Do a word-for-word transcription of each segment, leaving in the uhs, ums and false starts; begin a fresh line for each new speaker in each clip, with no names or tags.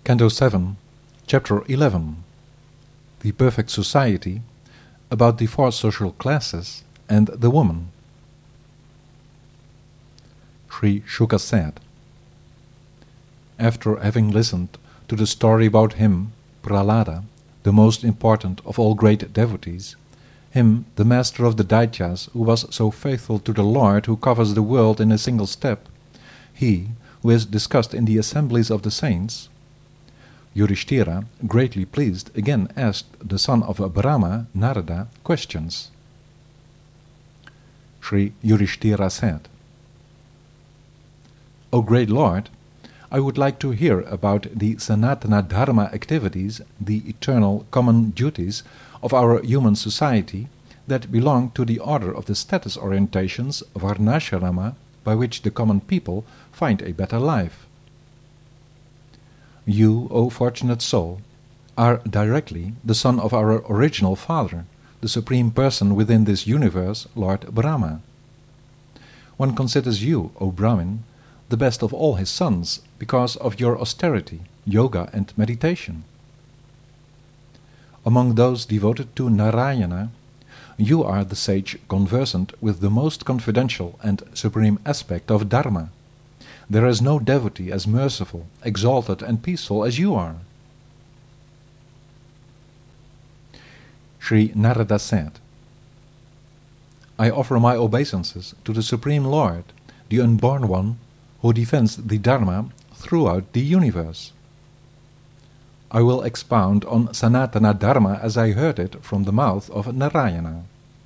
Canto seven, Chapter eleven. The Perfect Society, about the four social classes and the woman. Sri Shuka said, after having listened to the story about him, Prahlada, the most important of all great devotees, him, the master of the Daityas, who was so faithful to the Lord who covers the world in a single step, he, who is discussed in the assemblies of the saints, Yudhishthira, greatly pleased, again asked the son of Brahma, Narada, questions. Sri Yudhishthira said, O great Lord, I would like to hear about the Sanatana Dharma activities, the eternal common duties of our human society that belong to the order of the status orientations Varnashrama, by which the common people find a better life. You, O fortunate soul, are directly the son of our original father, the supreme person within this universe, Lord Brahma. One considers you, O Brahmin, the best of all his sons, because of your austerity, yoga and meditation. Among those devoted to Narayana, you are the sage conversant with the most confidential and supreme aspect of Dharma. There is no devotee as merciful, exalted and peaceful as you are. Sri Narada said, I offer my obeisances to the Supreme Lord, the Unborn One, who defends the Dharma throughout the universe. I will expound on Sanatana Dharma as I heard it from the mouth of Narayana.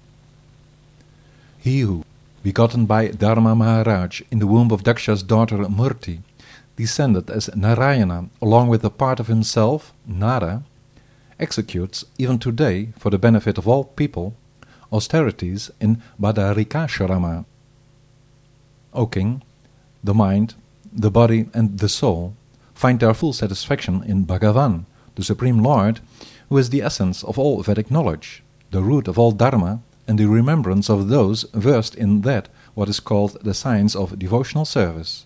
He who, begotten by Dharma Maharaj in the womb of Daksha's daughter Murti, descended as Narayana along with a part of himself, Nara, executes even today, for the benefit of all people, austerities in Badarikashrama. O King, the mind, the body and the soul find their full satisfaction in Bhagavan, the Supreme Lord, who is the essence of all Vedic knowledge, the root of all Dharma, and the remembrance of those versed in that what is called the science of devotional service.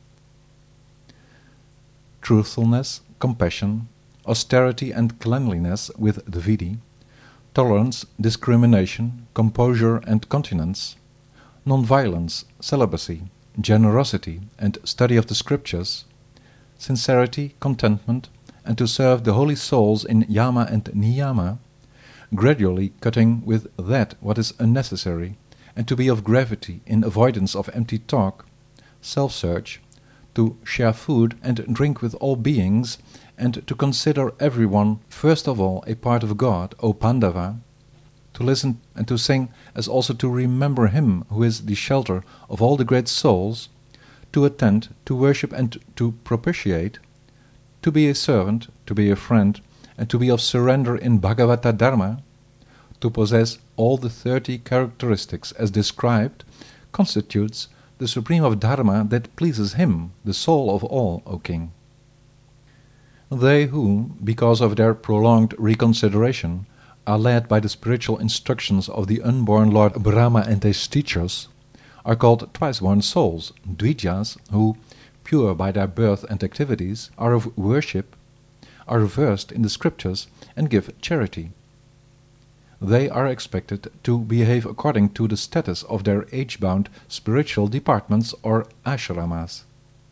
Truthfulness, compassion, austerity and cleanliness with the Vidi, tolerance, discrimination, composure and continence, non-violence, celibacy, generosity and study of the scriptures, sincerity, contentment, and to serve the holy souls in yama and niyama, gradually cutting with that what is unnecessary, and to be of gravity in avoidance of empty talk, self-search, to share food and drink with all beings, and to consider everyone first of all a part of God, O Pandava, to listen and to sing as also to remember him who is the shelter of all the great souls, to attend, to worship and to propitiate, to be a servant, to be a friend, and to be of surrender in Bhagavata Dharma, to possess all the thirty characteristics as described, constitutes the supreme of Dharma that pleases him, the soul of all, O King. They who, because of their prolonged reconsideration, are led by the spiritual instructions of the unborn Lord Brahma and his teachers, are called twice-born souls, Dvijas, who, pure by their birth and activities, are of worship, are versed in the scriptures, and give charity. They are expected to behave according to the status of their age-bound spiritual departments or ashramas.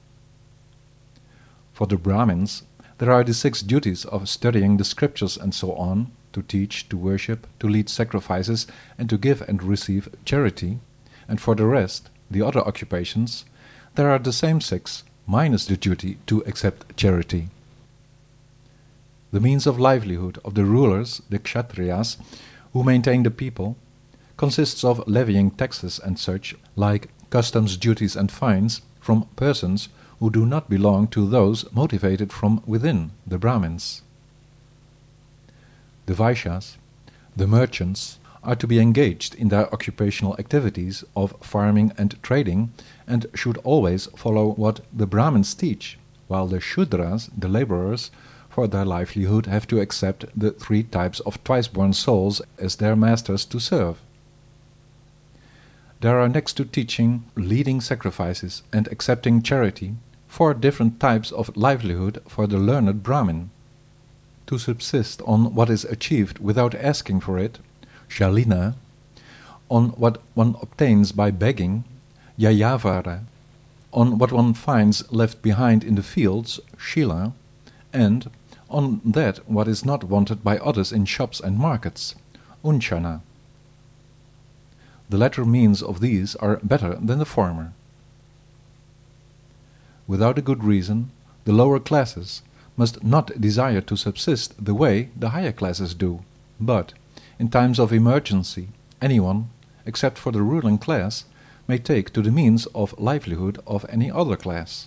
For the Brahmins, there are the six duties of studying the scriptures and so on, to teach, to worship, to lead sacrifices, and to give and receive charity, and for the rest, the other occupations, there are the same six, minus the duty to accept charity. The means of livelihood of the rulers, the Kshatriyas, who maintain the people, consists of levying taxes and such, like customs, duties and fines, from persons who do not belong to those motivated from within, the Brahmins. The Vaishyas, the merchants, are to be engaged in their occupational activities of farming and trading, and should always follow what the Brahmins teach, while the Shudras, the laborers, for their livelihood have to accept the three types of twice-born souls as their masters to serve. There are next to teaching, leading sacrifices, and accepting charity, four different types of livelihood for the learned Brahmin. To subsist on what is achieved without asking for it, Shalina, on what one obtains by begging, Yayavara, on what one finds left behind in the fields, Shila, and on that what is not wanted by others in shops and markets, Unchana. The latter means of these are better than the former. Without a good reason, the lower classes must not desire to subsist the way the higher classes do, but, in times of emergency, anyone, except for the ruling class, may take to the means of livelihood of any other class.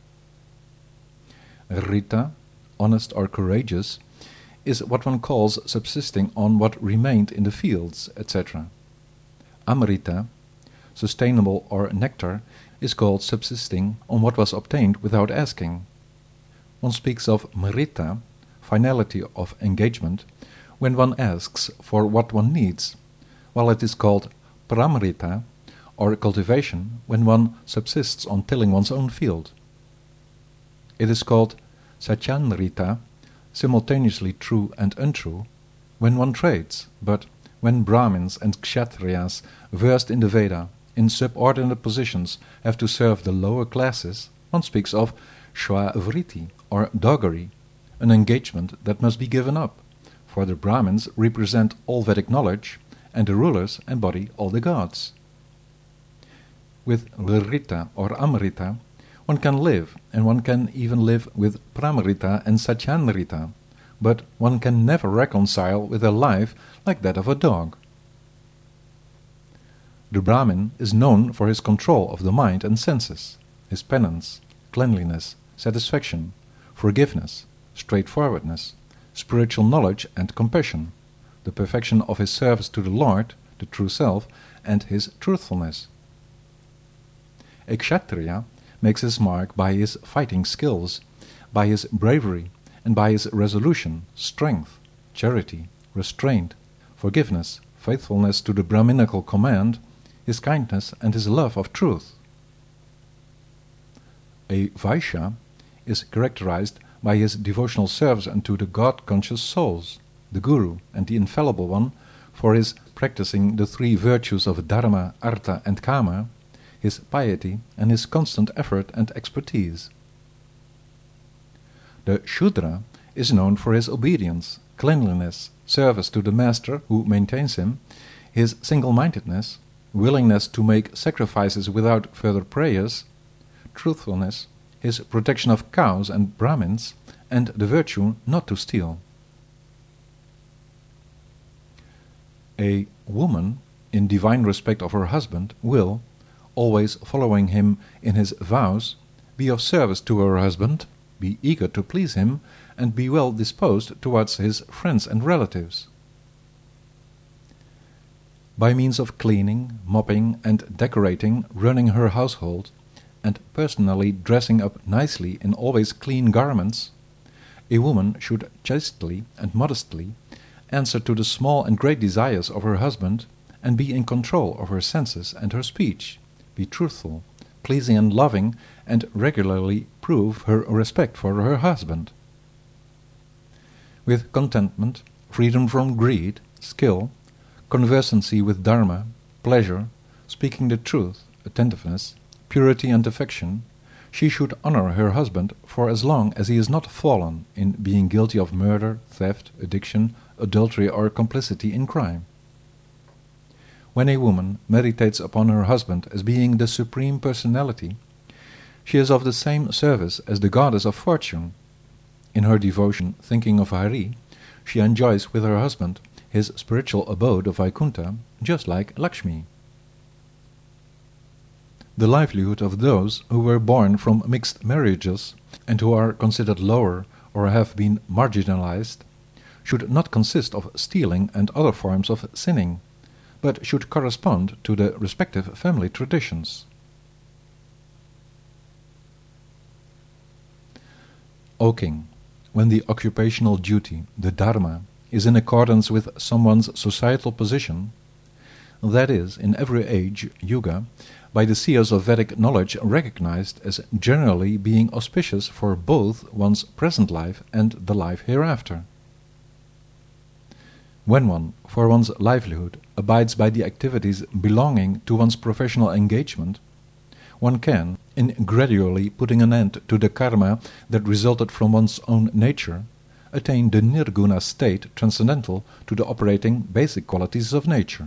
Rita, honest or courageous, is what one calls subsisting on what remained in the fields, et cetera. Amrita, sustainable or nectar, is called subsisting on what was obtained without asking. One speaks of mrita, finality of engagement, when one asks for what one needs, while it is called pramrita, or cultivation, when one subsists on tilling one's own field. It is called satyanrita, simultaneously true and untrue, when one trades, but when Brahmins and Kshatriyas versed in the Veda, in subordinate positions, have to serve the lower classes, one speaks of shwavriti, or doggery, an engagement that must be given up, for the Brahmins represent all Vedic knowledge, and the rulers embody all the gods. With Rita or Amrita, one can live, and one can even live with Pramrita and Satyanrita, but one can never reconcile with a life like that of a dog. The Brahmin is known for his control of the mind and senses, his penance, cleanliness, satisfaction, forgiveness, straightforwardness, spiritual knowledge and compassion, the perfection of his service to the Lord, the true self, and his truthfulness. A Kshatriya makes his mark by his fighting skills, by his bravery, and by his resolution, strength, charity, restraint, forgiveness, faithfulness to the Brahminical command, his kindness and his love of truth. A Vaishya is characterized by his devotional service unto the God-conscious souls, the Guru and the Infallible One, for his practicing the three virtues of Dharma, Artha and Kama, his piety and his constant effort and expertise. The Shudra is known for his obedience, cleanliness, service to the master who maintains him, his single-mindedness, willingness to make sacrifices without further prayers, truthfulness, his protection of cows and Brahmins, and the virtue not to steal. A woman, in divine respect of her husband, will, always following him in his vows, be of service to her husband, be eager to please him, and be well disposed towards his friends and relatives. By means of cleaning, mopping, and decorating, running her household, and personally dressing up nicely in always clean garments, a woman should chastely and modestly answer to the small and great desires of her husband, and be in control of her senses and her speech, be truthful, pleasing and loving, and regularly prove her respect for her husband. With contentment, freedom from greed, skill, conversancy with Dharma, pleasure, speaking the truth, attentiveness, purity and affection, she should honor her husband for as long as he is not fallen in being guilty of murder, theft, addiction, adultery or complicity in crime. When a woman meditates upon her husband as being the Supreme Personality, she is of the same service as the goddess of fortune. In her devotion, thinking of Hari, she enjoys with her husband his spiritual abode of Vaikuntha, just like Lakshmi. The livelihood of those who were born from mixed marriages and who are considered lower or have been marginalized should not consist of stealing and other forms of sinning, but should correspond to the respective family traditions. O King, when the occupational duty, the dharma, is in accordance with someone's societal position, that is, in every age, yuga, by the seers of Vedic knowledge recognized as generally being auspicious for both one's present life and the life hereafter. When one, for one's livelihood, abides by the activities belonging to one's professional engagement, one can, in gradually putting an end to the karma that resulted from one's own nature, attain the nirguna state transcendental to the operating basic qualities of nature.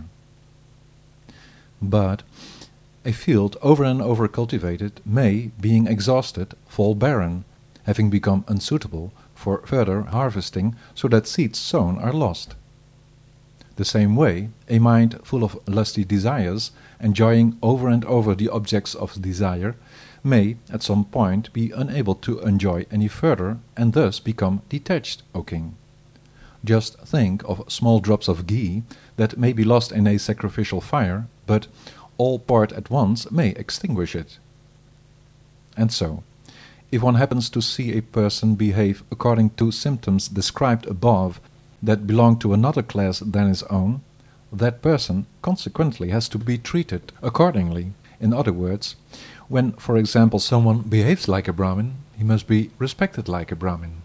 But a field over and over cultivated may, being exhausted, fall barren, having become unsuitable for further harvesting, so that seeds sown are lost. The same way, a mind full of lusty desires, enjoying over and over the objects of desire, may at some point be unable to enjoy any further and thus become detached, O king. Just think of small drops of ghee that may be lost in a sacrificial fire, but all poured at once may extinguish it. And so, if one happens to see a person behave according to symptoms described above that belong to another class than his own, that person consequently has to be treated accordingly. In other words, when, for example, someone behaves like a Brahmin, he must be respected like a Brahmin.